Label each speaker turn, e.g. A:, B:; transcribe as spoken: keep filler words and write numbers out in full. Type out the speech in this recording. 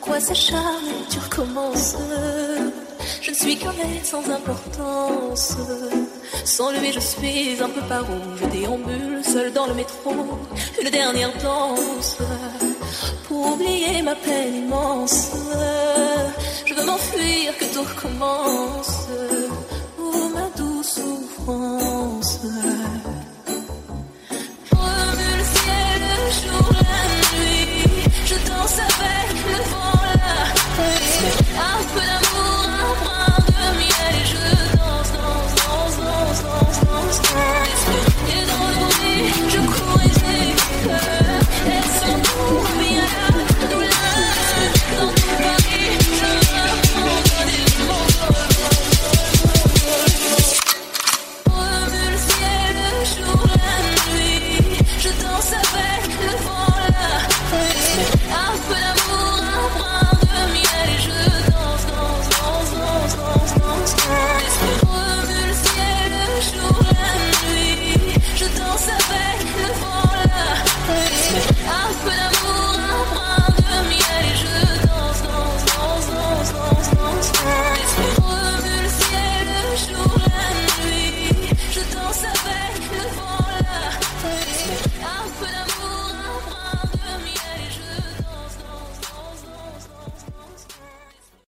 A: pourquoi s'acharner, tu recommences. Je ne suis qu'un être sans importance. Sans lui je suis un peu paro. Je déambule seul dans le métro, une dernière danse pour oublier ma peine immense. Je veux m'enfuir, que tout recommence. Oh ma douce souffrance.